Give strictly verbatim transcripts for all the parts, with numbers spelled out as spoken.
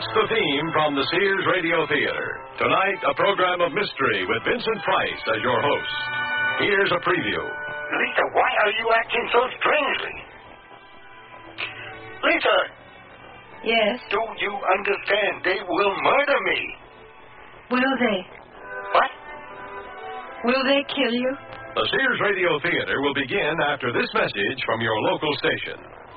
That's the theme from the Sears Radio Theater. Tonight, a program of mystery with Vincent Price as your host. Here's a preview. Lisa, why are you acting so strangely? Lisa! Yes? Do you understand? They will murder me. Will they? What? Will they kill you? The Sears Radio Theater will begin after this message from your local station.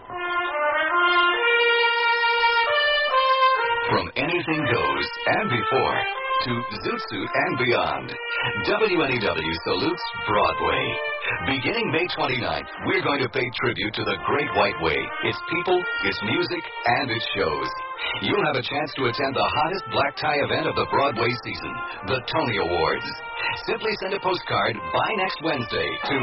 From Anything Goes and Before to Zoot Suit and Beyond, W N E W salutes Broadway. Beginning May twenty-ninth, we're going to pay tribute to the Great White Way, its people, its music, and its shows. You'll have a chance to attend the hottest black tie event of the Broadway season, the Tony Awards. Simply send a postcard by next Wednesday to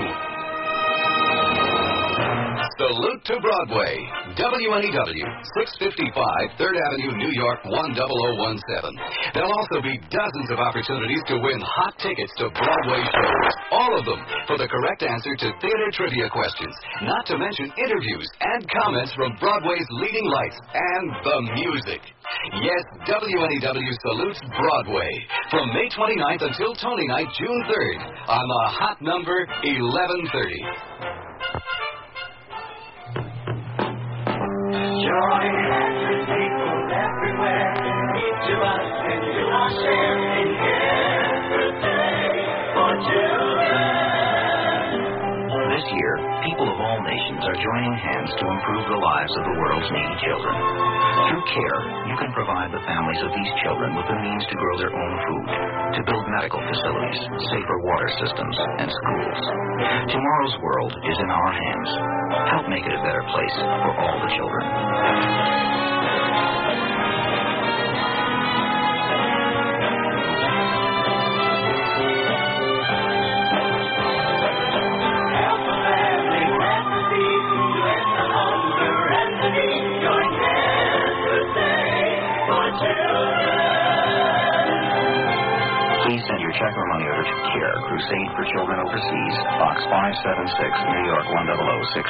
Salute to Broadway, W N E W, six fifty-five third Avenue, New York, one zero zero one seven. There'll also be dozens of opportunities to win hot tickets to Broadway shows, all of them for the correct answer to theater trivia questions, not to mention interviews and comments from Broadway's leading lights and the music. Yes, W N E W salutes Broadway from May twenty-ninth until Tony Night, June third on the hot number eleven thirty. Join hands with people everywhere. Each of us can do our share in yesterday for children. This year, people of all nations are joining hands to improve the lives of the world's needy children. Through CARE, you can provide the families of these children with the means to grow their own food, to build medical facilities, safer water systems, and schools. Tomorrow's world is in our hands. Help make it a better place for all the children. Please send your check or money order to CARE, Crusade for Children Overseas, Box five seven six, New York, one zero zero one six.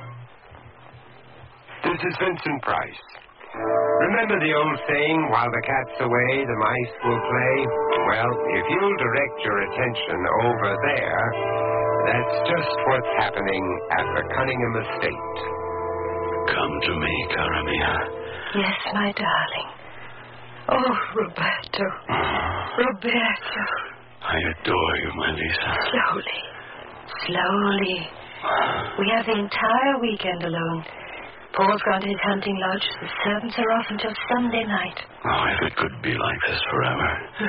This is Vincent Price. Remember the old saying, while the cat's away, the mice will play? Well, if you'll direct your attention over there, that's just what's happening at the Cunningham Estate. Come to me, cara mia. Yes, my darling. Oh, Roberto. Roberto. I adore you, my Lisa. Slowly. Slowly. We have the entire weekend alone. Paul's gone to his hunting lodge. The servants are off until Sunday night. Oh, if it could be like this forever.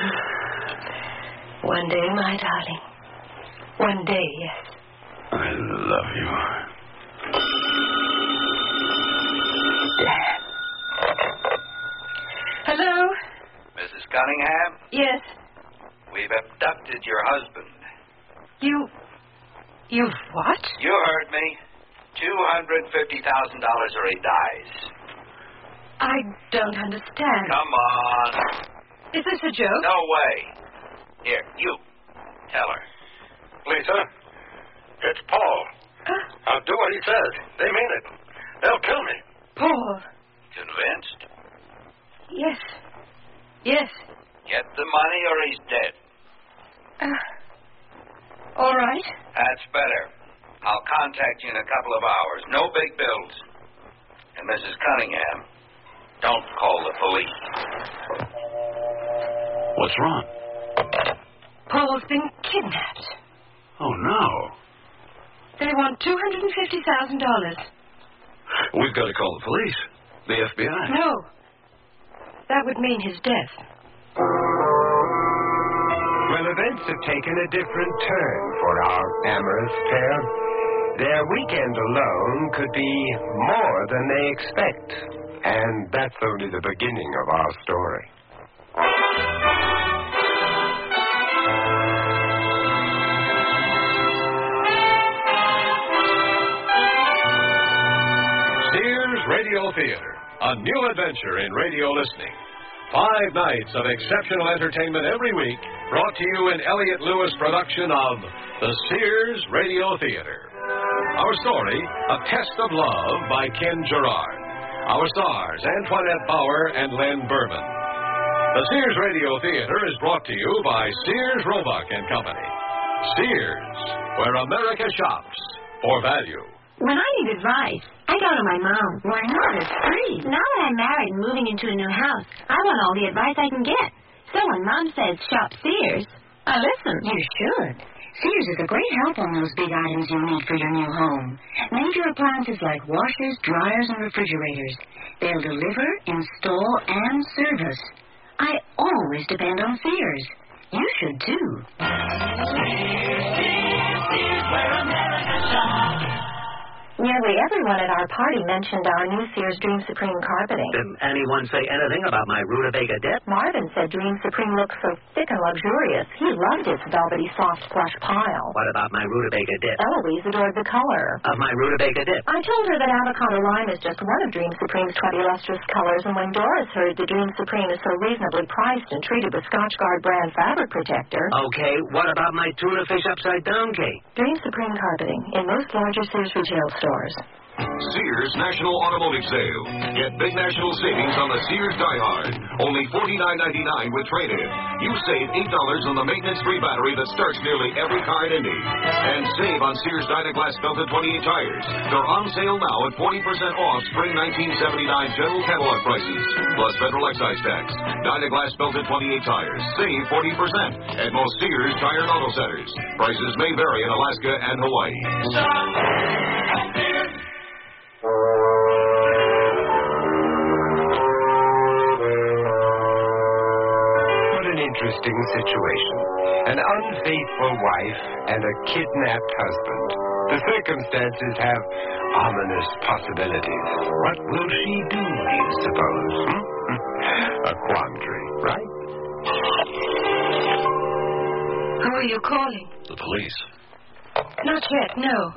One day, my darling. One day, yes. I love you. Dad. Hello? Missus Cunningham? Yes. We've abducted your husband. You... You've what? You heard me. two hundred fifty thousand dollars or he dies. I don't understand. Come on. Is this a joke? No way. Here, you. Tell her. Lisa, it's Paul. Uh, I'll do what he says. They mean it. They'll kill me. Paul. Convinced? Yes. Yes. Get the money or he's dead. Uh, all right. That's better. I'll contact you in a couple of hours. No big bills. And Missus Cunningham, don't call the police. What's wrong? Paul's been kidnapped. Oh, no. They want two hundred fifty thousand dollars. We've got to call the police. The F B I. No. That would mean his death. Well, events have taken a different turn for our amorous pair. Their weekend alone could be more than they expect. And that's only the beginning of our story. Sears Radio Theater, a new adventure in radio listening. Five nights of exceptional entertainment every week, brought to you in Elliott Lewis production of the Sears Radio Theater. Our story, A Test of Love by Ken Gerard. Our stars, Antoinette Bauer and Len Berman. The Sears Radio Theater is brought to you by Sears, Roebuck and Company. Sears, where America shops for value. When I need advice, I go to my mom. Why not? It's free. Now that I'm married and moving into a new house, I want all the advice I can get. So when Mom says shop Sears, I listen. You should. Sears is a great help on those big items you need for your new home. Major appliances like washers, dryers, and refrigerators. They'll deliver, install, and service. I always depend on Sears. You should, too. Sears, Sears, Sears, where America shops. Nearly everyone at our party mentioned our new Sears Dream Supreme carpeting. Did anyone say anything about my rutabaga dip? Marvin said Dream Supreme looks so thick and luxurious. He loved its velvety, soft, plush pile. What about my rutabaga dip? Eloise adored the color Of my rutabaga dip? I told her that avocado lime is just one of Dream Supreme's twenty lustrous colors, and when Doris heard the Dream Supreme is so reasonably priced and treated with Scotchgard brand fabric protector... Okay, what about my tuna fish upside down cake? Dream Supreme carpeting in most larger Sears retail stores. Sears National Automotive Sale. Get big national savings on the Sears Die Hard. Only forty-nine ninety-nine with trade-in. You save eight dollars on the maintenance-free battery that starts nearly every car in Indy. And save on Sears Dynaglass belted twenty-eight tires. They're on sale now at forty percent off spring nineteen seventy-nine general catalog prices, plus federal excise tax. Dynaglass belted twenty-eight tires. Save forty percent at most Sears Tire and Auto Centers. Prices may vary in Alaska and Hawaii. Shop at Sears. What an interesting situation. An unfaithful wife and a kidnapped husband. The circumstances have ominous possibilities. What will she do, do you suppose? Hmm? A quandary, right? Who are you calling? The police. Not yet, no.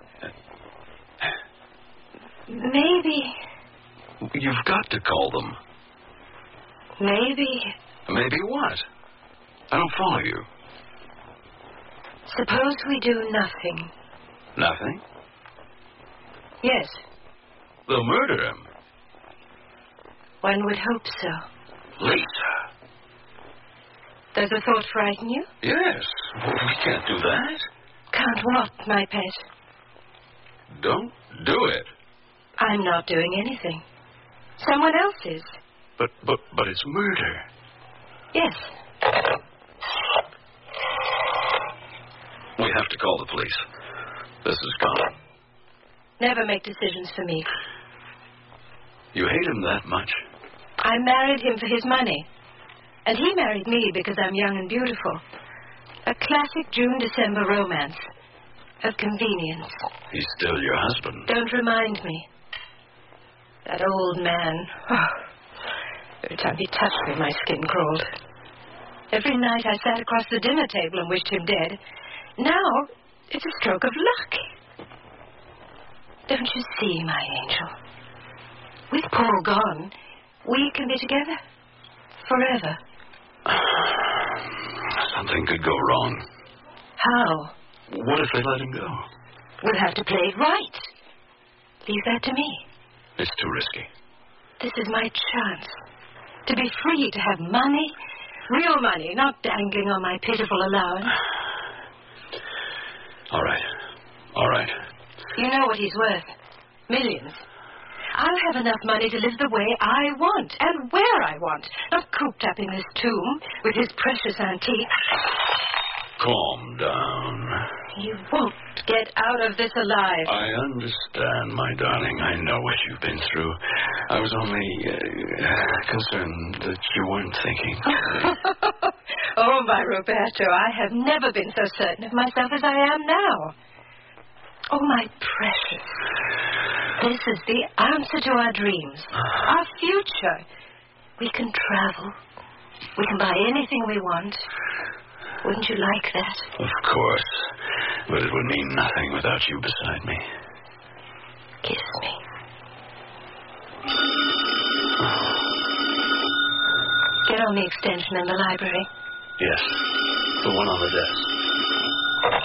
Maybe. You've got to call them. Maybe. Maybe what? I don't follow you. Suppose we do nothing. Nothing? Yes. They'll murder him. One would hope so. Lisa. Does the thought frighten you? Yes. Well, we can't do that. Can't what, my pet? Don't do it. I'm not doing anything. Someone else is. But, but, but it's murder. Yes. We have to call the police. This is gone. Never make decisions for me. You hate him that much? I married him for his money. And he married me because I'm young and beautiful. A classic June-December romance. Of convenience. He's still your husband. Don't remind me. That old man. Oh, every time he touched me, my skin crawled. Every night I sat across the dinner table and wished him dead. Now, it's a stroke of luck. Don't you see, my angel? With Paul gone, we can be together. Forever. Something could go wrong. How? What if they let him go? We'll have to play it right. Leave that to me. It's too risky. This is my chance. To be free, to have money. Real money, not dangling on my pitiful allowance. All right. All right. You know what he's worth. Millions. I'll have enough money to live the way I want, and where I want. Not cooped up in this tomb with his precious antiques. Calm down. You won't get out of this alive. I understand, my darling. I know what you've been through. I was only uh, concerned that you weren't thinking. Oh, my Roberto, I have never been so certain of myself as I am now. Oh, my precious. This is the answer to our dreams. Our future. We can travel. We can buy anything we want. Wouldn't you like that? Of course. But it would mean nothing without you beside me. Kiss me. Get on the extension in the library. Yes. The one on the desk.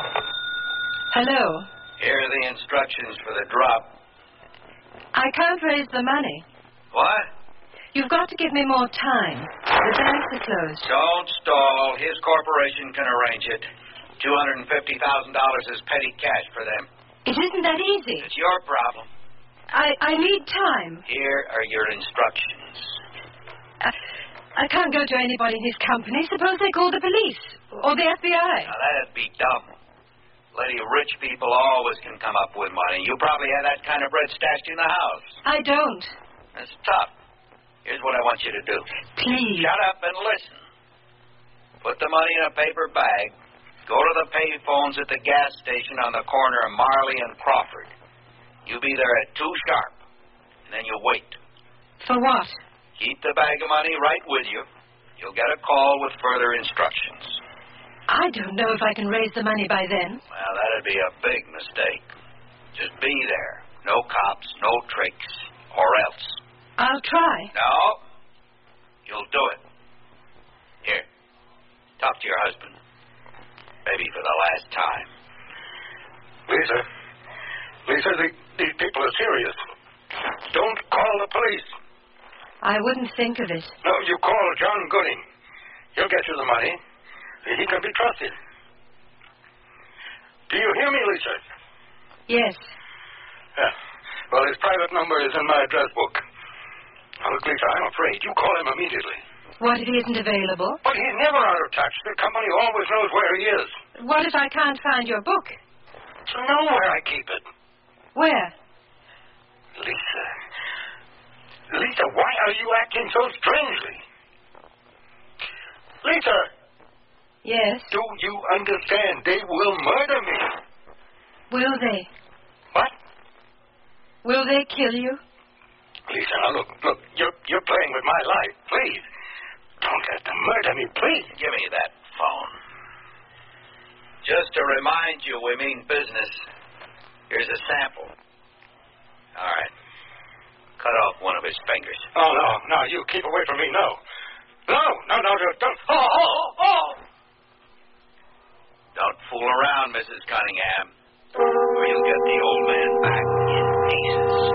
Hello. Here are the instructions for the drop. I can't raise the money. What? You've got to give me more time. The banks are closed. Don't stall. His corporation can arrange it. two hundred fifty thousand dollars is petty cash for them. It isn't that easy. It's your problem. I, I need time. Here are your instructions. I, I can't go to anybody in his company. Suppose they call the police or the F B I. Now, that'd be dumb. Lady, rich people always can come up with money. You probably have that kind of bread stashed in the house. I don't. That's tough. Here's what I want you to do. Please. Shut up and listen. Put the money in a paper bag. Go to the pay phones at the gas station on the corner of Marley and Crawford. You be there at two sharp. And then you wait. For what? Keep the bag of money right with you. You'll get a call with further instructions. I don't know if I can raise the money by then. Well, that'd be a big mistake. Just be there. No cops, no tricks, or else. I'll try. No. You'll do it. Here. Talk to your husband. Maybe for the last time. Lisa. Lisa, the, these people are serious. Don't call the police. I wouldn't think of it. No, you call John Gooding. He'll get you the money. He can be trusted. Do you hear me, Lisa? Yes. Yeah. Well, his private number is in my address book. Now, look, Lisa, I'm afraid. You call him immediately. What if he isn't available? But he's never out of touch. The company always knows where he is. What if I can't find your book? You know where I keep it. Where? Lisa. Lisa, why are you acting so strangely? Lisa! Yes? Do you understand? They will murder me. Will they? What? Will they kill you? Lisa, now look, look, you're, you're playing with my life. Please. Don't let them murder me, please. Give me that phone. Just to remind you, we mean business. Here's a sample. All right. Cut off one of his fingers. Oh, no, no, you keep away from me, no. No, no, no, don't. don't. Oh, oh, oh! Don't fool around, Missus Cunningham, or you'll get the old man back in pieces.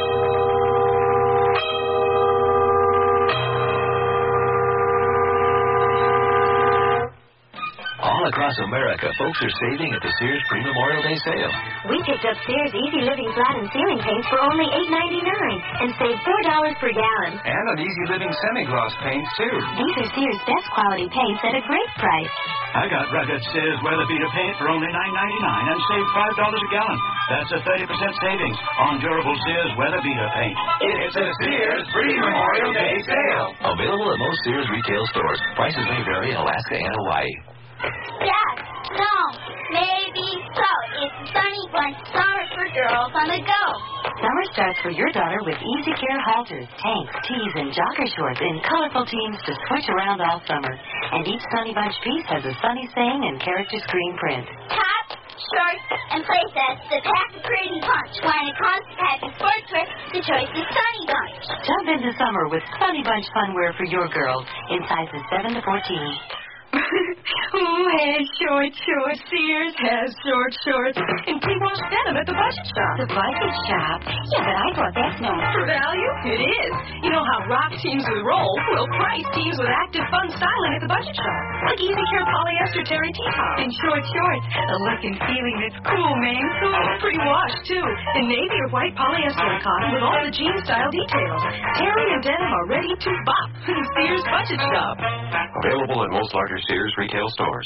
All across America, folks are saving at the Sears Pre-Memorial Day sale. We picked up Sears Easy Living Flat and Ceiling Paints for only eight ninety-nine and saved four dollars per gallon. And on Easy Living Semi-Gloss paints, too. These are Sears' best quality paints at a great price. I got rugged Sears Weather Beater paint for only nine ninety-nine and saved five dollars a gallon. That's a thirty percent savings on durable Sears Weather Beater paint. It's a Sears Pre-Memorial Day sale. Available at most Sears retail stores. Prices may vary in Alaska and Hawaii. Yes, no, maybe so. It's Sunny Bunch Summer for Girls on the Go. Summer starts for your daughter with Easy Care halters, tanks, tees, and jogger shorts in colorful teams to switch around all summer. And each Sunny Bunch piece has a sunny saying and character screen print. Top, shorts, and playsets that pack a pretty punch. When it comes to packing sportswear, the choice is Sunny Bunch. Jump into summer with Sunny Bunch funwear for your girls in sizes seven to fourteen. Oh, has short shorts. Sears has short shorts. And pre-washed denim at the budget shop. The budget shop? Yeah, but I thought that's known For value? It is. You know how rock teams with roll will price teams with active, fun styling at the budget shop. Like Easy Care polyester terry T-top. And short shorts. A look and feeling that's cool, man. Cool. Pre-washed, too. In navy or white polyester and cotton with all the jean-style details. Terry and denim are ready to bop. Sears budget shop. Available at most larger Sears retail stores.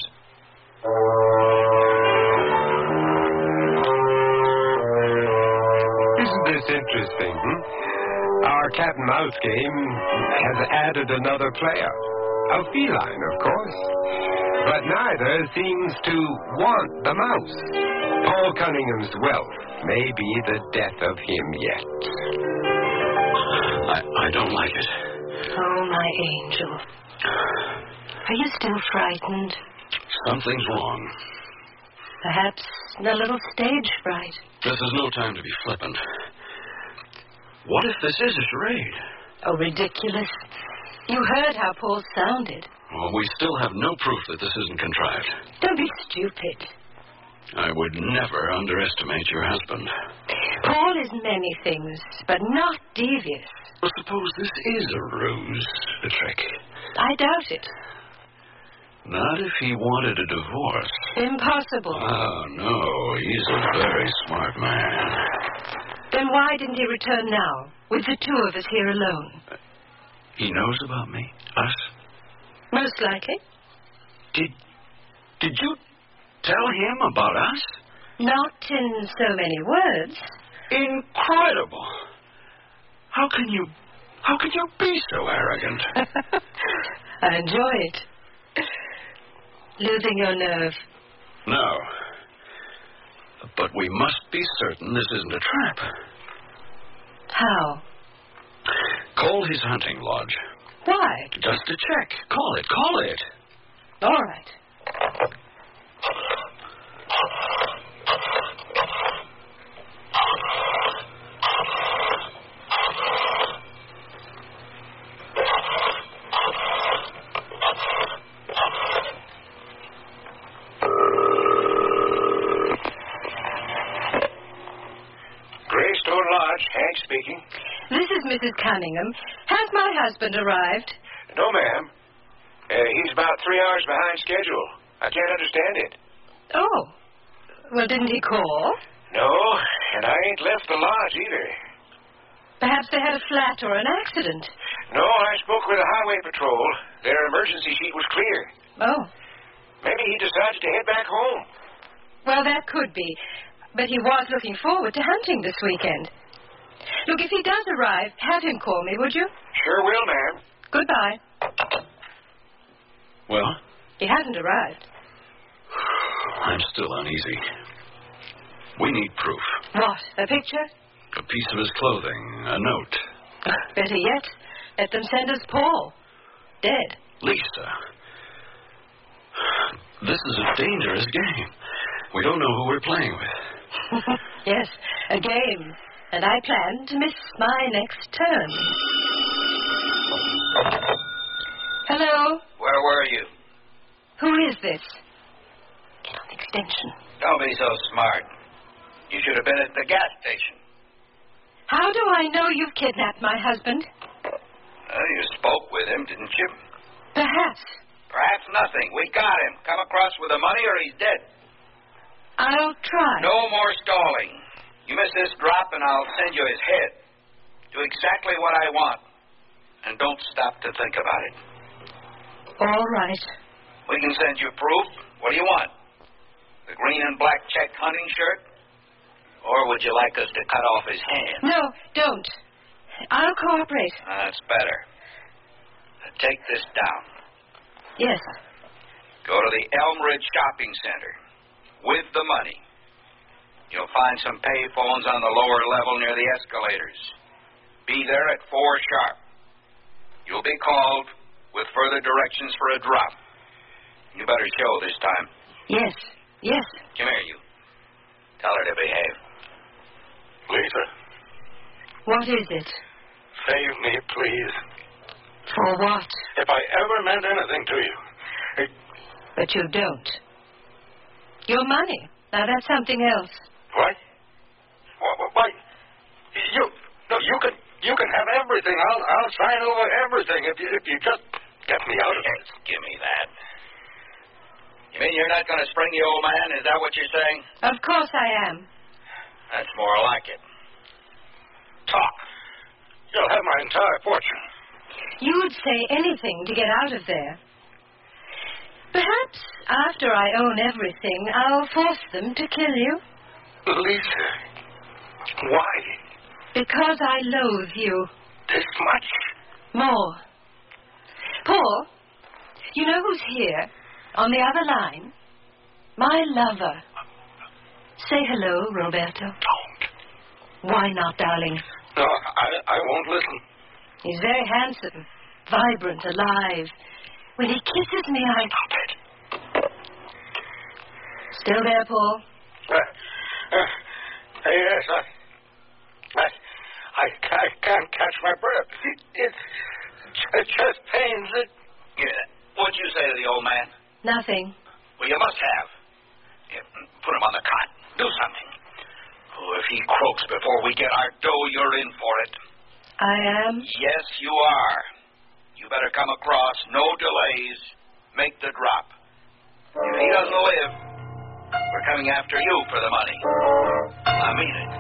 Isn't this interesting? Hmm? Our cat and mouse game has added another player. A feline, of course. But neither seems to want the mouse. Paul Cunningham's wealth may be the death of him yet. I, I don't like it. Oh, my angel. Are you still frightened? Something's wrong. Perhaps a little stage fright. This is no time to be flippant. What if this is a charade? Oh, ridiculous. You heard how Paul sounded. Well, we still have no proof that this isn't contrived. Don't be stupid. I would never underestimate your husband. Paul is many things, but not devious. Well, suppose this is a ruse, a trick. I doubt it. Not if he wanted a divorce. Impossible. Oh, no. He's a very smart man. Then why didn't he return now, with the two of us here alone? He knows about me? Us? Most likely. Did, did you tell him about us? Not in so many words. Incredible. How can you, how can you be so arrogant? I enjoy it. Losing your nerve. No. But we must be certain this isn't a trap. How? Call his hunting lodge. Why? Just to check. Call it. Call it. All right. Greystone Lodge, Hank speaking. This is Missus Cunningham. Has my husband arrived? No, ma'am. Uh, he's about three hours behind schedule. I can't understand it. Oh. Well, didn't he call? No, and I ain't left the lodge either. Perhaps they had a flat or an accident. No, I spoke with the highway patrol. Their emergency sheet was clear. Oh. Maybe he decided to head back home. Well, that could be. But he was looking forward to hunting this weekend. Look, if he does arrive, have him call me, would you? Sure will, ma'am. Goodbye. Well? He hasn't arrived. I'm still uneasy. We need proof. What? A picture? A piece of his clothing, a note. Better yet, let them send us Paul. Dead. Lisa. This is a dangerous game. We don't know who we're playing with. Yes, a game. And I plan to miss my next turn. Hello? Where were you? Who is this? Get on the extension. Don't be so smart. You should have been at the gas station. How do I know you've kidnapped my husband? Well, you spoke with him, didn't you? Perhaps. Perhaps nothing. We got him. Come across with the money or he's dead. I'll try. No more stalling. You miss this drop and I'll send you his head. Do exactly what I want. And don't stop to think about it. All right. We can send you proof. What do you want? The green and black check hunting shirt? Or would you like us to cut off his hand? No, don't. I'll cooperate. That's better. Take this down. Yes. Go to the Elm Ridge Shopping Center with the money. You'll find some pay phones on the lower level near the escalators. Be there at four sharp. You'll be called with further directions for a drop. You better show this time. Yes, yes. Come here, you. Tell her to behave. Lisa. What is it? Save me, please. For what? If I ever meant anything to you. I... But you don't. Your money. Now that's something else. What? Why? You, no, you can, you can have everything. I'll, I'll sign over everything if you, if you just get me out of this. Give me that. You mean you're not going to spring the old man? Is that what you're saying? Of course I am. That's more like it. Talk. You'll have my entire fortune. You'd say anything to get out of there. Perhaps after I own everything, I'll force them to kill you. Lisa, why? Because I loathe you. This much? More. Paul, you know who's here? On the other line? My lover. Say hello, Roberto. Don't. Why not, darling? No, I, I won't listen. He's very handsome, vibrant, alive. When he kisses me, I... Stop it. Still there, Paul? Uh, uh, yes, I, I, I, I can't catch my breath. It, it, it just pains it. Yeah. What'd you say to the old man? Nothing. Well, you must have. Yeah, put him on the cot. Do something. Oh, if he croaks before we get our dough, you're in for it. I am? Yes, you are. You better come across. No delays. Make the drop. If he doesn't live, we're coming after you for the money. I mean it.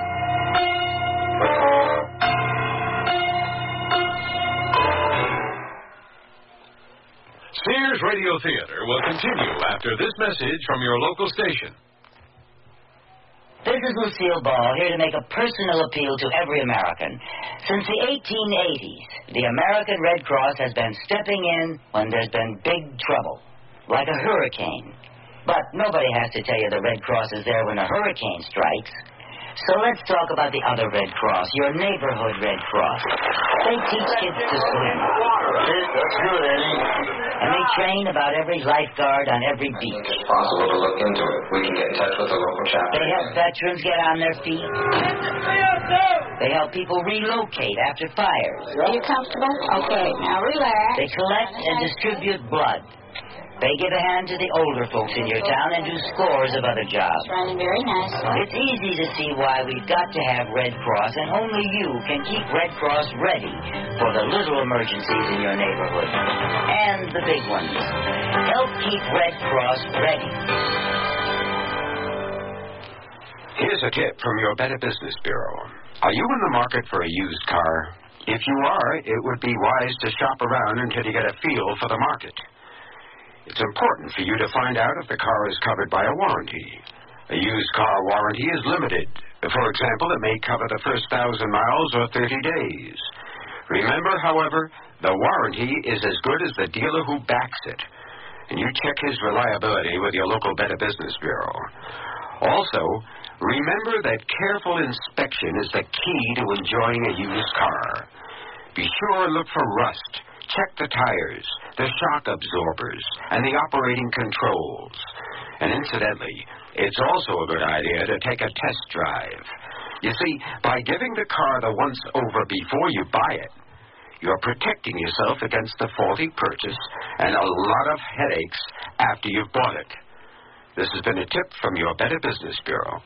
Sears Radio Theater will continue after this message from your local station. This is Lucille Ball, here to make a personal appeal to every American. Since the eighteen eighties, the American Red Cross has been stepping in when there's been big trouble, like a hurricane. But nobody has to tell you the Red Cross is there when a hurricane strikes. So let's talk about the other Red Cross, your neighborhood Red Cross. They teach kids to swim. That's good, Eddie. And they train about every lifeguard on every beach. It's possible to look into it. We can get in touch with the local chapter. They help veterans get on their feet. They help people relocate after fires. Are you comfortable? Okay, now relax. They collect and distribute blood. They give a hand to the older folks in your town and do scores of other jobs. Running very nicely. It's easy to see why we've got to have Red Cross, and only you can keep Red Cross ready for the little emergencies in your neighborhood. And the big ones. Help keep Red Cross ready. Here's a tip from your Better Business Bureau. Are you in the market for a used car? If you are, it would be wise to shop around until you get a feel for the market. It's important for you to find out if the car is covered by a warranty. A used car warranty is limited. For example, it may cover the first thousand miles or thirty days. Remember, however, the warranty is as good as the dealer who backs it. And you check his reliability with your local Better Business Bureau. Also, remember that careful inspection is the key to enjoying a used car. Be sure to look for rust. Check the tires, the shock absorbers, and the operating controls. And incidentally, it's also a good idea to take a test drive. You see, by giving the car the once-over before you buy it, you're protecting yourself against the faulty purchase and a lot of headaches after you've bought it. This has been a tip from your Better Business Bureau.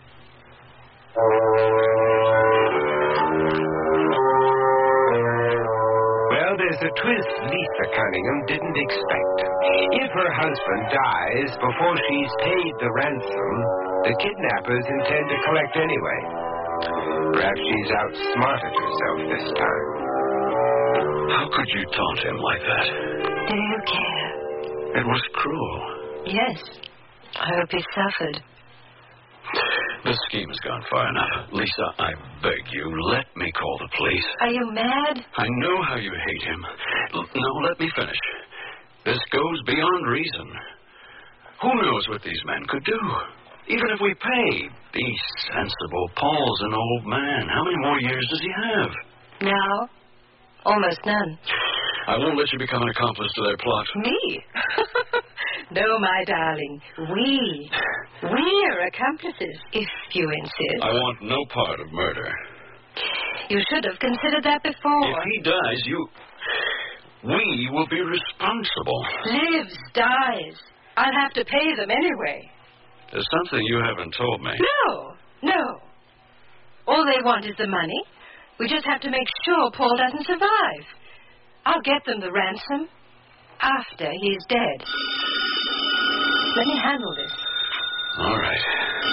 Well, there's a twist Lisa Cunningham didn't expect. If her husband dies before she's paid the ransom, the kidnappers intend to collect anyway. Perhaps she's outsmarted herself this time. How could you taunt him like that? Do you care? It was cruel. Yes. I hope he suffered. The scheme has gone far enough. Lisa, I beg you, let me call the police. Are you mad? I know how you hate him. L- no, let me finish. This goes beyond reason. Who knows what these men could do? Even if we pay. Be sensible. Paul's an old man. How many more years does he have? Now? Almost none. I won't let you become an accomplice to their plot. Me? No, my darling. We. We're accomplices, if you insist. I want no part of murder. You should have considered that before. If he dies, you... We will be responsible. Lives, dies. I'll have to pay them anyway. There's something you haven't told me. No, no. All they want is the money. We just have to make sure Paul doesn't survive. I'll get them the ransom after he's dead. Let me handle this. All right.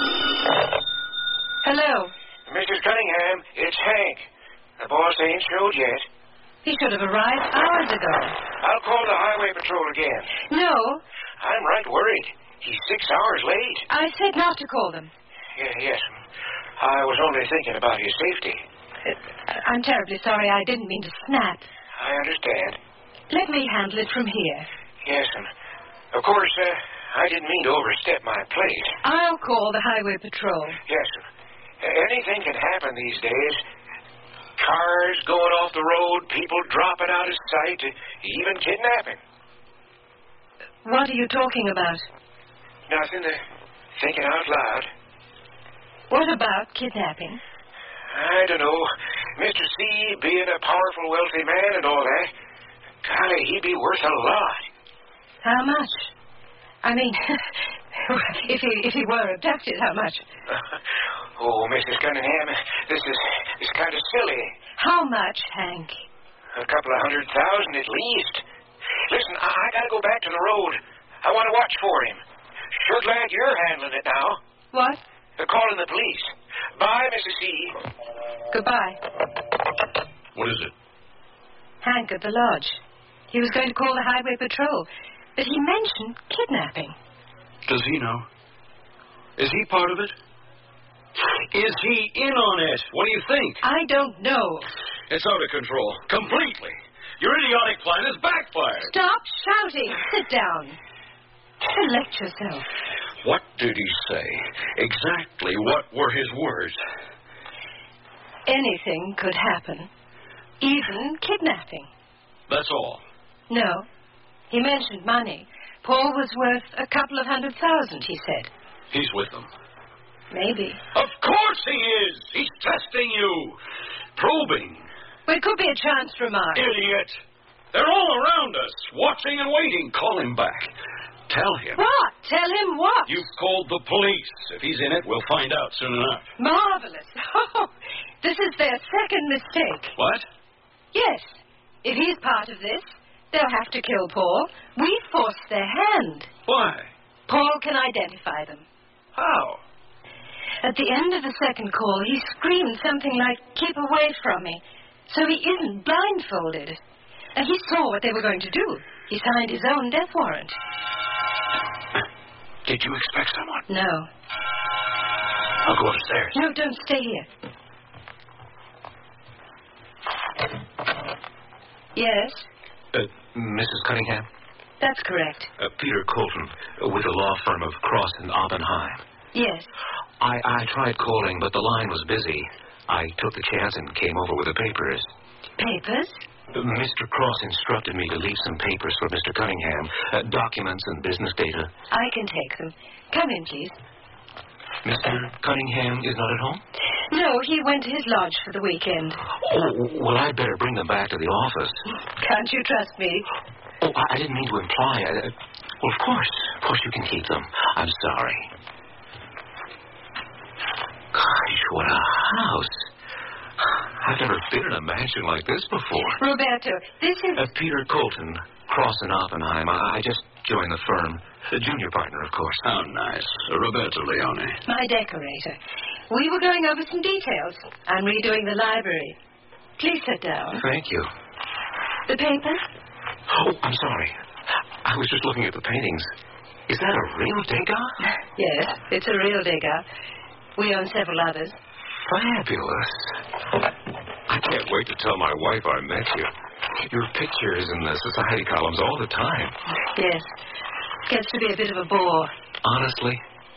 Hello. Missus Cunningham, it's Hank. The boss ain't showed yet. He should have arrived hours ago. I'll call the highway patrol again. No. I'm right worried. He's six hours late. I said not to call them. Yeah, yes. I was only thinking about his safety. Uh, I'm terribly sorry. I didn't mean to snap. I understand. Let me handle it from here. Yes, and of course, uh, I didn't mean to overstep my plate. I'll call the highway patrol. Yes, sir. Anything can happen these days. Cars going off the road, people dropping out of sight, even kidnapping. What are you talking about? Nothing. Uh, thinking out loud. What about kidnapping? I don't know. Mister C being a powerful, wealthy man and all that. Golly, he'd be worth a lot. How much? I mean, if he if he were abducted, how much? Oh, Missus Cunningham, this is, this is kind of silly. How much, Hank? A couple of hundred thousand at least. Listen, I, I gotta go back to the road. I want to watch for him. Sure glad you're handling it now. What? They're calling the police. Bye, Missus C. Goodbye. What is it? Hank at the lodge. He was going to call the highway patrol, but he mentioned kidnapping. Does he know? Is he part of it? Is he in on it? What do you think? I don't know. It's out of control. Completely. Your idiotic plan has backfired. Stop shouting. Sit down. Collect yourself. What did he say? Exactly what were his words? Anything could happen. Even kidnapping. That's all. No. He mentioned money. Paul was worth a couple of hundred thousand, he said. He's with them. Maybe. Of course he is. He's testing you. Probing. Well, it could be a chance remark. Idiot. They're all around us, watching and waiting. Call him back. Tell him. What? Tell him what? You've called the police. If he's in it, we'll find out soon enough. Marvelous. Oh, this is their second mistake. What? Yes. If he's part of this, they'll have to kill Paul. We forced their hand. Why? Paul can identify them. How? At the end of the second call, he screamed something like, "Keep away from me." So he isn't blindfolded. And he saw what they were going to do. He signed his own death warrant. Did you expect someone? No. I'll go upstairs. No, don't stay here. Yes? Uh, Missus Cunningham? That's correct. Uh, Peter Colton, uh, with the law firm of Cross and Oppenheim. Yes. I, I tried calling, but the line was busy. I took the chance and came over with the papers. Papers? Uh, Mister Cross instructed me to leave some papers for Mister Cunningham, uh, documents and business data. I can take them. Come in, please. Mister Cunningham is not at home? No, he went to his lodge for the weekend. Oh, well, I'd better bring them back to the office. Can't you trust me? Oh, I, I didn't mean to imply. I, I, well, of course. Of course you can keep them. I'm sorry. Gosh, what a house. I've never been in a mansion like this before. Roberto, this is... Uh, Peter Colton, Cross and Oppenheim. I, I just joined the firm. A junior partner, of course. How nice. Roberto Leone. My decorator. We were going over some details. I'm redoing the library. Please sit down. Thank you. The paper? Oh, I'm sorry. I was just looking at the paintings. Is that a real Degas? Yes, it's a real Degas. We own several others. Fabulous. I can't wait to tell my wife I met you. Your pictures in the society columns all the time. Yes. Gets to be a bit of a bore. Honestly?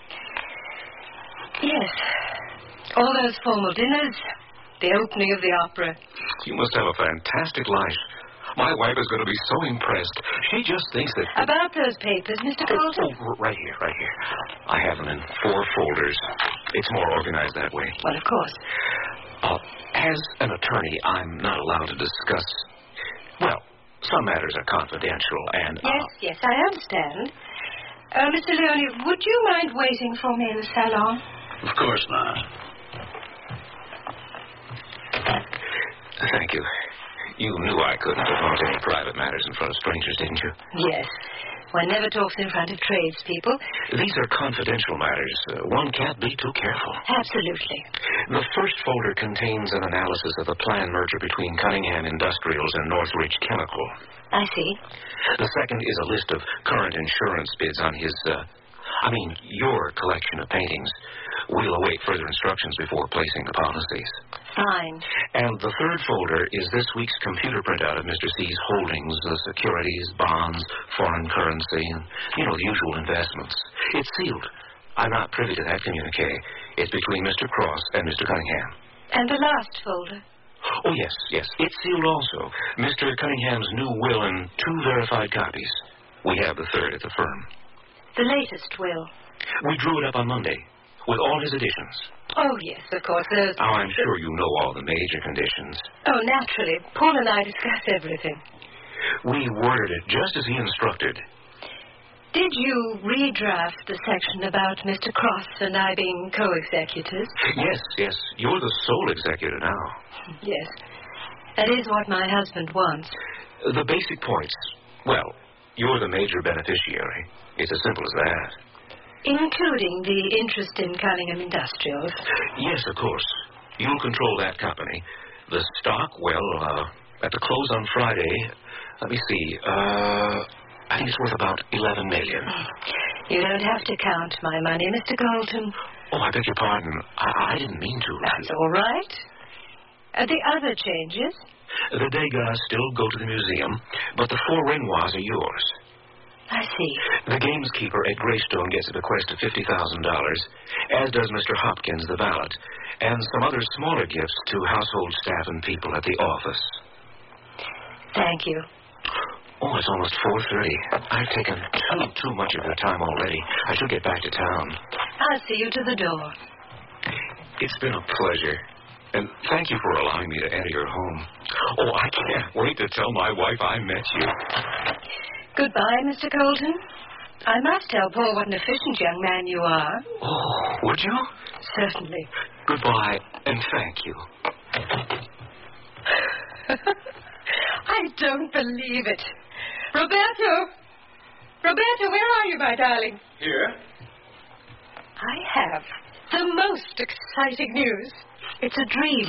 Yes. All those formal dinners, the opening of the opera. You must have a fantastic life. My wife is going to be so impressed. She just thinks that... About those papers, Mister Colton? Oh, right here, right here. I have them in four folders. It's more organized that way. Well, of course. Uh, as an attorney, I'm not allowed to discuss... Well, some matters are confidential, and... Uh, yes, yes, I understand. Uh, Mister Leone, would you mind waiting for me in the salon? Of course not. Thank you. You knew I couldn't divulge any private matters in front of strangers, didn't you? Yes. One never talks in front of tradespeople. These are confidential matters. Uh, one can't be too careful. Absolutely. The first folder contains an analysis of the planned merger between Cunningham Industrials and Northridge Chemical. I see. The second is a list of current insurance bids on his, uh, I mean, your collection of paintings. We'll await further instructions before placing the policies. Fine. And the third folder is this week's computer printout of Mister C's holdings, the securities, bonds, foreign currency, and, you know, the usual investments. It's sealed. I'm not privy to that communique. It's between Mister Cross and Mister Cunningham. And the last folder? Oh, yes, yes. It's sealed also. Mister Cunningham's new will and two verified copies. We have the third at the firm. The latest will? We drew it up on Monday, with all his additions. Oh, yes, of course. Those... Oh, I'm sure you know all the major conditions. Oh, naturally. Paul and I discussed everything. We worded it just as he instructed. Did you redraft the section about Mister Cross and I being co-executors? Yes, yes. You're the sole executor now. Yes. That is what my husband wants. The basic points. Well, you're the major beneficiary. It's as simple as that. Including the interest in Cunningham Industrials? Yes, of course. You'll control that company. The stock, well, uh, at the close on Friday, let me see, uh, I think it's worth about eleven million. You don't have to count my money, Mister Colton. Oh, I beg your pardon. I, I didn't mean to. That's all right. Uh, the other changes? The Degas still go to the museum, but the four Renoirs are yours. I see. The gameskeeper at Greystone gets a bequest of fifty thousand dollars, as does Mister Hopkins, the valet, and some other smaller gifts to household staff and people at the office. Thank you. Oh, it's almost four thirty. I've taken too, too much of your time already. I should get back to town. I'll see you to the door. It's been a pleasure. And thank you for allowing me to enter your home. Oh, I can't wait to tell my wife I met you. Goodbye, Mister Colton. I must tell Paul what an efficient young man you are. Oh, would you? Certainly. Goodbye, and thank you. I don't believe it. Roberto! Roberto, where are you, my darling? Here? I have the most exciting news. It's a dream.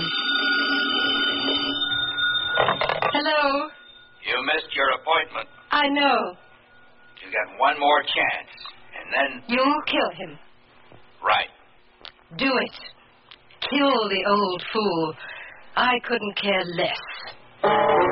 Hello? You missed your appointment. I know. You got one more chance, and then... You'll kill him. Right. Do it. Kill the old fool. I couldn't care less.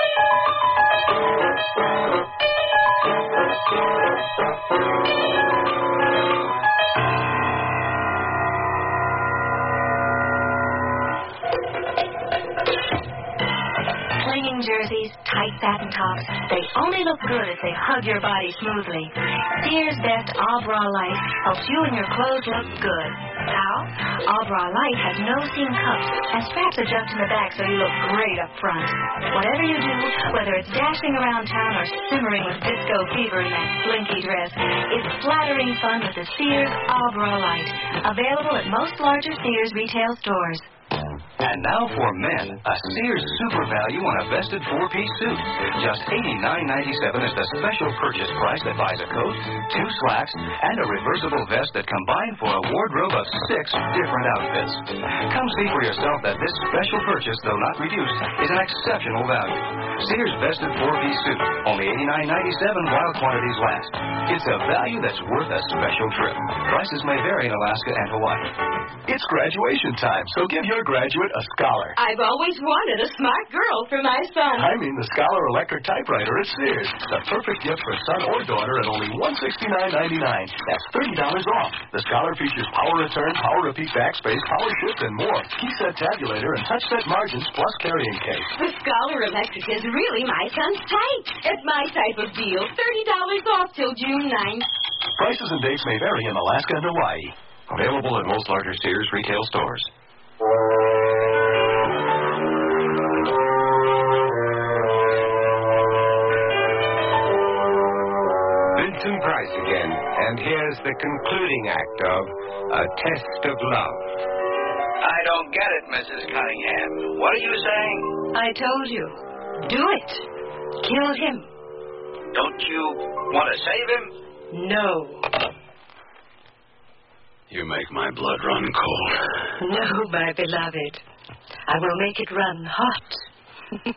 Clinging jerseys, tight satin tops, they only look good if they hug your body smoothly. Sears Best Abra Light helps you and your clothes look good. How? Abra Light has no seam cuffs and straps adjust in the back so you look great up front. Whatever you do, whether it's dashing around town or simmering with disco fever in that slinky dress, it's flattering fun with the Sears Abra Light. Available at most larger Sears retail stores. And now for men, a Sears super value on a vested four-piece suit. Just eighty-nine ninety-seven is the special purchase price that buys a coat, two slacks, and a reversible vest that combine for a wardrobe of six different outfits. Come see for yourself that this special purchase, though not reduced, is an exceptional value. Sears vested four-piece suit, only eighty-nine ninety-seven while quantities last. It's a value that's worth a special trip. Prices may vary in Alaska and Hawaii. It's graduation time, so give your graduate a Scholar. I've always wanted a smart girl for my son. I mean the Scholar electric typewriter at Sears. The perfect gift for son or daughter at only one hundred sixty-nine ninety-nine. That's thirty dollars off. The Scholar features power return, power repeat backspace, power shift, and more. Key set tabulator and touch set margins plus carrying case. The Scholar electric is really my son's type. It's my type of deal. thirty dollars off till June ninth. Prices and dates may vary in Alaska and Hawaii. Available at most larger Sears retail stores. Vincent Price again, and here's the concluding act of A Test of Love. I don't get it, Missus Cunningham. What are you saying? I told you. Do it. Kill him. Don't you want to save him? No. You make my blood run cold. No, my beloved. I will make it run hot.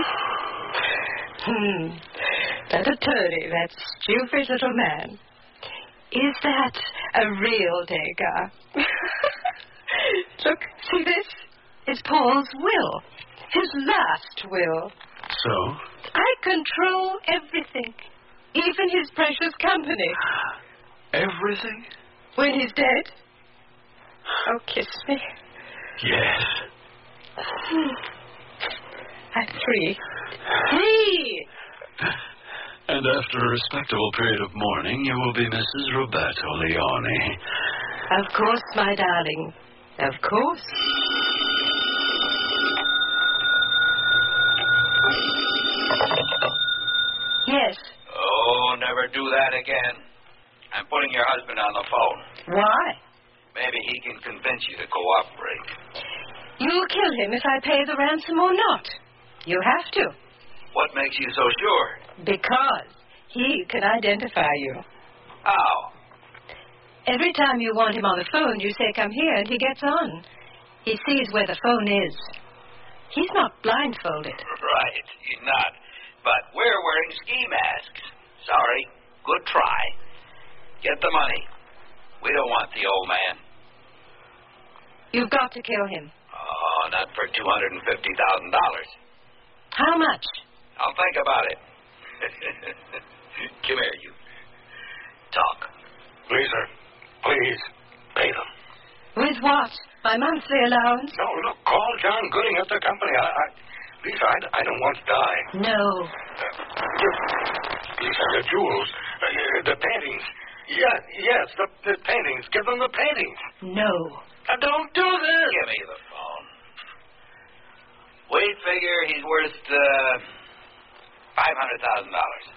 hmm. That attorney, that stupid little man. Is that a real Degas? Look, see this? It's Paul's will. His last will. So? I control everything. Even his precious company. Everything? When he's dead? Oh, kiss me. Yes. I'm free. Free! And after a respectable period of mourning, you will be Missus Roberto Leone. Of course, my darling. Of course. Yes. Oh, never do that again. I'm putting your husband on the phone. Why? Maybe he can convince you to cooperate. You'll kill him if I pay the ransom or not. You have to. What makes you so sure? Because he can identify you. How? Every time you want him on the phone, you say, come here, and he gets on. He sees where the phone is. He's not blindfolded. Right, he's not. But we're wearing ski masks. Sorry. Good try. Get the money. We don't want the old man. You've got to kill him. Oh, not for two hundred fifty thousand dollars. How much? I'll think about it. Come here, you. Talk. Lisa, please, pay them. With what? My monthly allowance? No, look, call John Gooding at the company. I, I, Lisa, I, I don't want to die. No. Uh, Lisa, the jewels, uh, the paintings. Yeah, yes, the, the paintings. Give them the paintings. No. Uh, don't do this. Give me the phone. We figure he's worth uh, five hundred thousand dollars.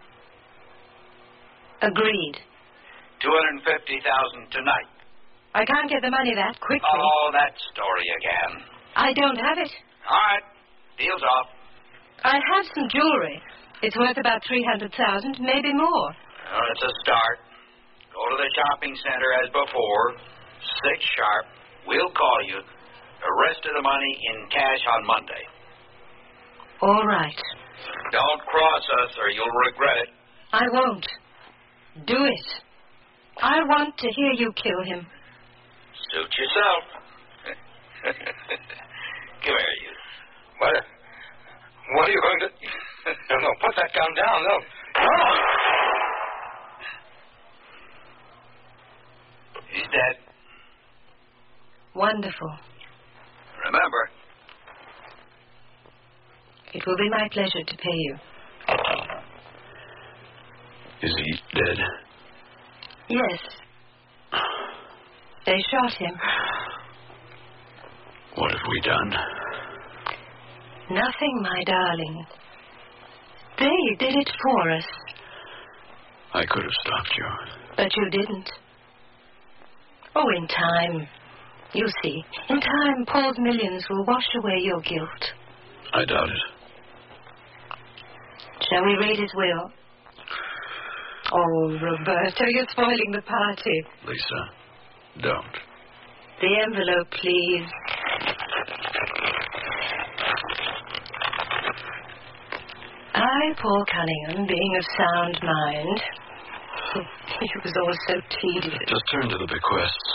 Agreed. Two hundred fifty thousand dollars tonight. I can't get the money that quickly. Oh, that story again. I don't have it. All right. Deal's off. I have some jewelry. It's worth about three hundred thousand dollars, maybe more. Well, it's a start. Go to the shopping center as before. Six sharp. We'll call you. The rest of the money in cash on Monday. All right. Don't cross us or you'll regret it. I won't. Do it. I want to hear you kill him. Suit yourself. Come here, you. What? What are you going to... No, no, put that gun down. No. No! He's dead. Wonderful. Remember. It will be my pleasure to pay you. Is he dead? Yes. They shot him. What have we done? Nothing, my darling. They did it for us. I could have stopped you. But you didn't. Oh, in time. You see, in time, Paul's millions will wash away your guilt. I doubt it. Shall we read his will? Oh, Roberto, you're spoiling the party. Lisa, don't. The envelope, please. I, Paul Cunningham, being of sound mind... It was all so tedious. Just turn to the bequests.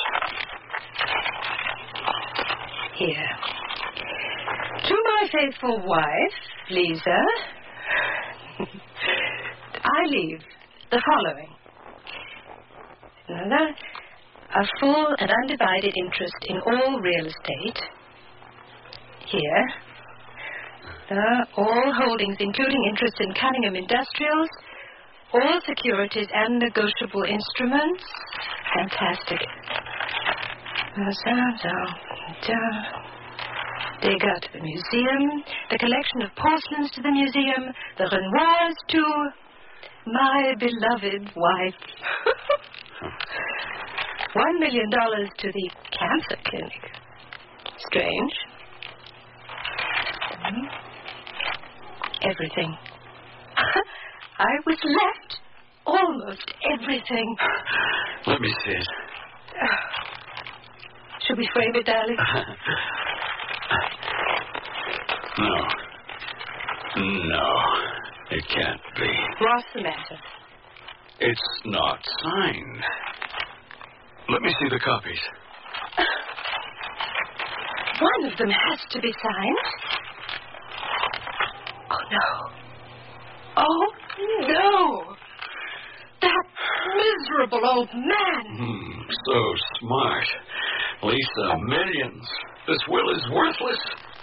Here. To my faithful wife, Lisa, I leave the following. Another, a full and undivided interest in all real estate. Here. The, all holdings, including interest in Cunningham Industrials, all securities and negotiable instruments. Fantastic. Dagger to the museum, the collection of porcelains to the museum, the Renoirs to my beloved wife. One million dollars to the cancer clinic. Strange. Hmm. Everything. I was left almost everything. Let me see it. Should we frame it, darling? No. No, it can't be. What's the matter? It's not signed. Let me see the copies. One of them has to be signed. Oh, no. Oh, no. That miserable old man. Hmm, so smart. Lisa, millions. This will is worthless.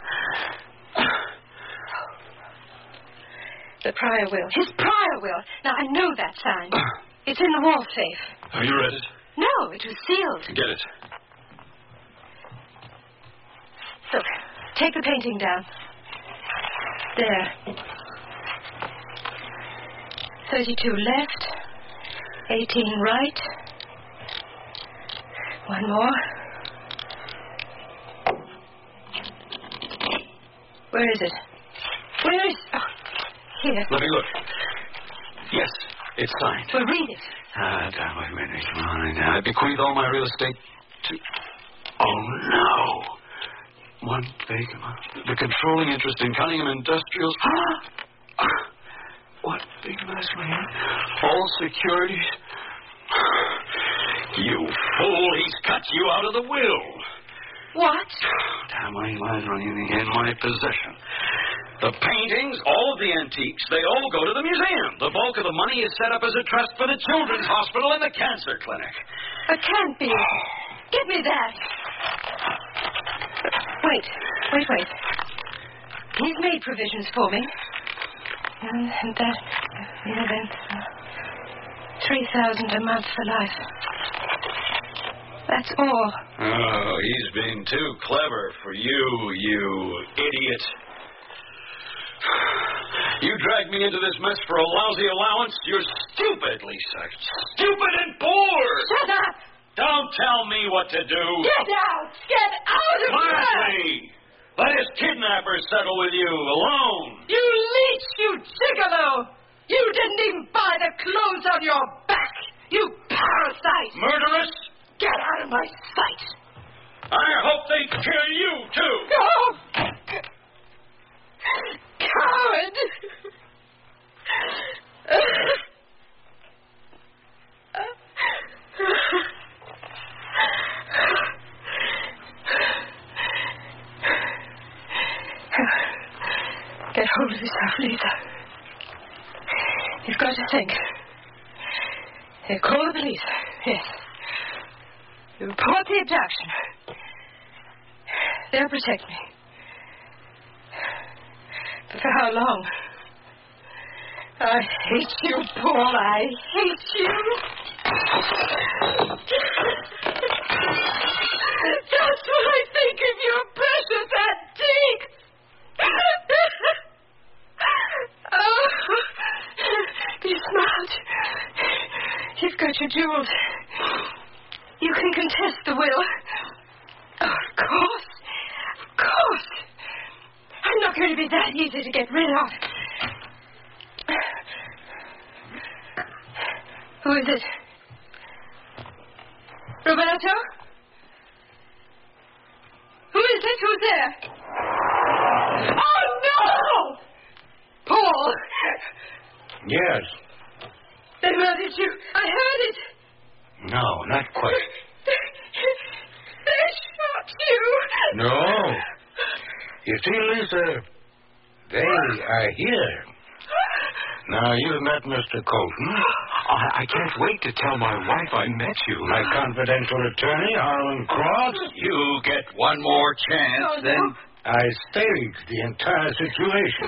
The prior will. His prior will. Now, I know that sign. It's in the wall safe. Have you read it? No, it was sealed. Get it. Look, take the painting down. There. thirty-two left. Eighteen right. One more. Where is it? Where is... Oh, here. Let me look. Yes, it's signed. Well, read it. Ah, uh, wait a minute. Come on. I bequeath all my real estate to... Oh, no. One big amount. The controlling interest in Cunningham Industrials. What big mess, man. All securities. You fool. He's cut you out of the will. What? Damn money lies are in my possession. The paintings, all of the antiques, they all go to the museum. The bulk of the money is set up as a trust for the Children's Hospital and the Cancer Clinic. It can't be. Give me that. Wait, wait, wait. He's made provisions for me. And, and that, you know, then, uh, three thousand a month for life. That's all. Oh, he's being too clever for you, you idiot. You dragged me into this mess for a lousy allowance. You're stupid, Lisa. Stupid and poor. Shut up. Don't tell me what to do. Get out. Get out of here. Lastly, let his kidnapper settle with you alone. You leech, you gigolo. You didn't even buy the clothes on your back. You parasite. Murderess. Get out of my sight. I hope they kill you, too. Oh. Coward! Get hold of yourself, Lisa. You've got to think. You call the police. Yes. You report the abduction. They'll protect me. But for how long? I hate you, Paul. I hate you. Just when I think of your precious antique. Oh, be smart. You've got your jewels. You can contest the will. Oh, of course. Of course. I'm not going to be that easy to get rid of. Who is it? Roberto? Who is it? Who's there? Oh, no! Paul! Yes. They murdered you. I heard it. No, not quite. They shot you. No. You see, Lisa, they are here. Now, you've met Mister Colton. I, I can't wait to tell my wife I met you. My confidential attorney, Harlan Cross. You get one more chance, oh, no. then... I staged the entire situation.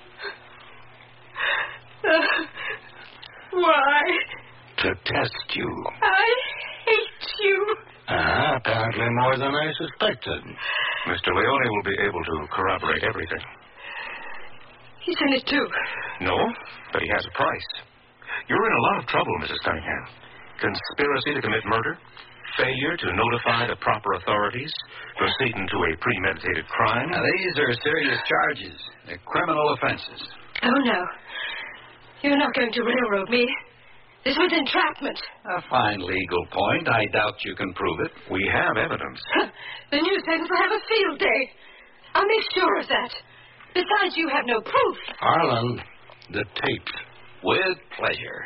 Uh, why? To test you. I hate you. Ah, apparently more than I suspected. Mister Leone will be able to corroborate everything. He's in it, too. No, but he has a price. You're in a lot of trouble, Missus Cunningham. Conspiracy to commit murder, failure to notify the proper authorities, proceeding to a premeditated crime. Now, these are serious charges. They're criminal offenses. Oh, no. You're not going to railroad me. This was entrapment. A fine legal point. I doubt you can prove it. We have evidence. The newspapers will have a field day. I'll make sure of that. Besides, you have no proof. Harlan, the tapes. With pleasure.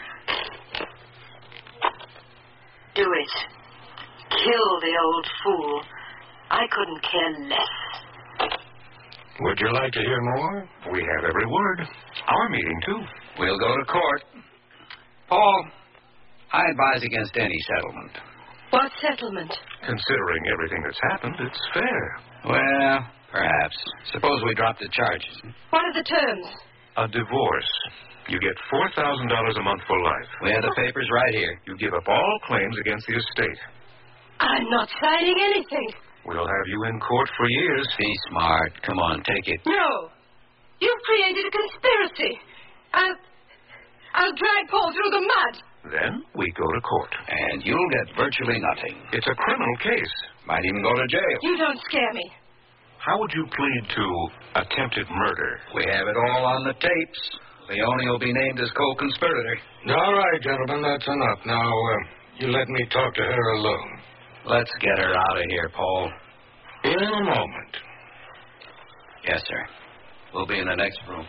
Do it. Kill the old fool. I couldn't care less. Would you like to hear more? We have every word. Our meeting, too. We'll go to court. Paul, I advise against any settlement. What settlement? Considering everything that's happened, it's fair. Well, perhaps. Suppose we drop the charges. What are the terms? A divorce. You get four thousand dollars a month for life. We have the papers right here. You give up all claims against the estate. I'm not signing anything. We'll have you in court for years. Be smart. Come on, take it. No. You've created a conspiracy. I'll... I'll drag Paul through the mud. Then we go to court. And you'll get virtually nothing. It's a criminal case. Might even go to jail. You don't scare me. How would you plead to attempted murder? We have it all on the tapes. Leone will be named as co-conspirator. All right, gentlemen, that's enough. Now, uh, you let me talk to her alone. Let's get her out of here, Paul. In a moment. Yes, sir. We'll be in the next room.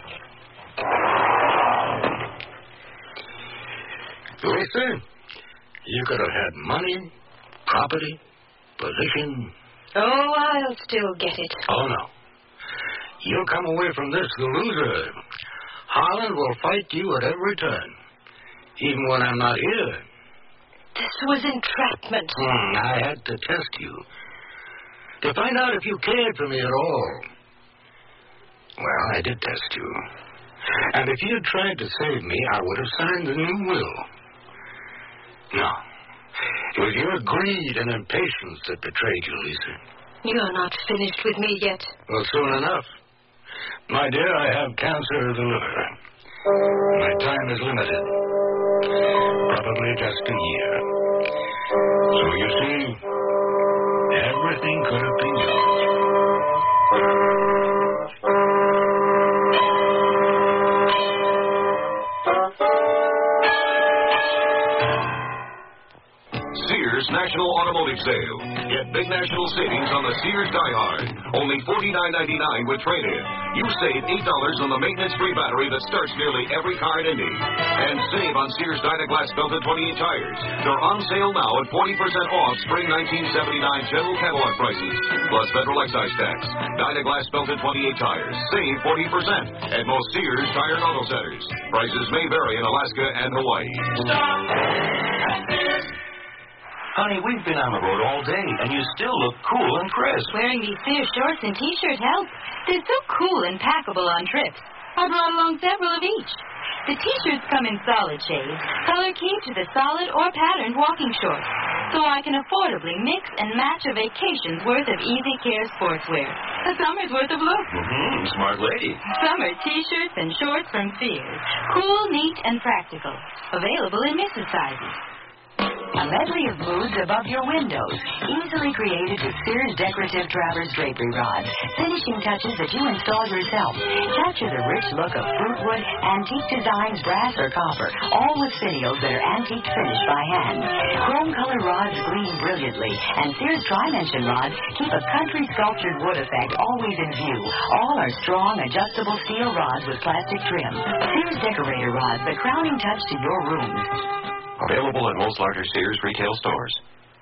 Lisa, you could have had money, property, position. Oh, I'll still get it. Oh, no. You'll come away from this the loser. Holland will fight you at every turn, even when I'm not here. This was entrapment. Hmm, I had to test you to find out if you cared for me at all. Well, I did test you. And if you'd tried to save me, I would have signed the new will. No. It was your greed and impatience that betrayed you, Lisa. You're not finished with me yet. Well, soon enough. My dear, I have cancer of the liver. My time is limited. Probably just a year. So you see, everything could have been yours. Sears National Automotive Sale. Get big national savings on the Sears Die-Hard. Only forty-nine ninety-nine with trade-in. You save eight dollars on the maintenance-free battery that starts nearly every car in Indy. And save on Sears Dynaglass belted twenty-eight tires. They're on sale now at forty percent off spring nineteen seventy-nine general catalog prices, plus federal excise tax. Dynaglass belted twenty-eight tires. Save forty percent at most Sears Tire and Auto Centers. Prices may vary in Alaska and Hawaii. Honey, we've been on the road all day, and you still look cool and crisp. Wearing these Sears shorts and T-shirt helps. They're so cool and packable on trips. I brought along several of each. The T-shirts come in solid shades, color key to the solid or patterned walking shorts, so I can affordably mix and match a vacation's worth of easy care sportswear. A summer's worth of look. Mm-hmm, smart lady. Summer T-shirts and shorts from Sears. Cool, neat, and practical. Available in missus sizes. A medley of moods above your windows, easily created with Sears decorative Travers drapery rods. Finishing touches that you install yourself. Capture the rich look of fruitwood, antique designs, brass, or copper, all with finials that are antique finished by hand. Chrome color rods gleam brilliantly, and Sears Tri-Mention rods keep a country sculptured wood effect always in view. All are strong, adjustable steel rods with plastic trim. Sears decorator rods, the crowning touch to your rooms. Available at most larger Sears retail stores.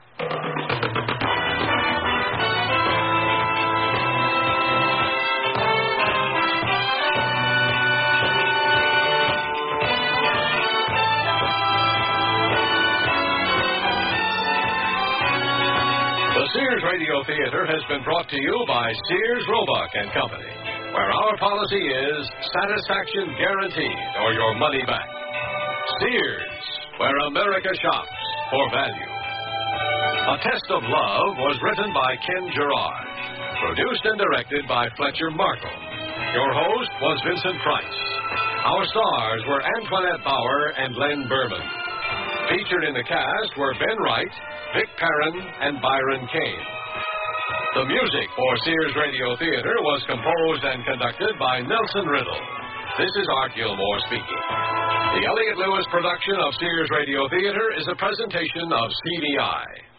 The Sears Radio Theater has been brought to you by Sears Roebuck and Company, where our policy is satisfaction guaranteed or your money back. Sears, where America shops for value. A Test of Love was written by Ken Gerard, produced and directed by Fletcher Markle. Your host was Vincent Price. Our stars were Antoinette Bauer and Len Berman. Featured in the cast were Ben Wright, Vic Perrin, and Byron Kane. The music for Sears Radio Theater was composed and conducted by Nelson Riddle. This is Art Gilmore speaking. The Elliott Lewis production of Sears Radio Theater is a presentation of C D I.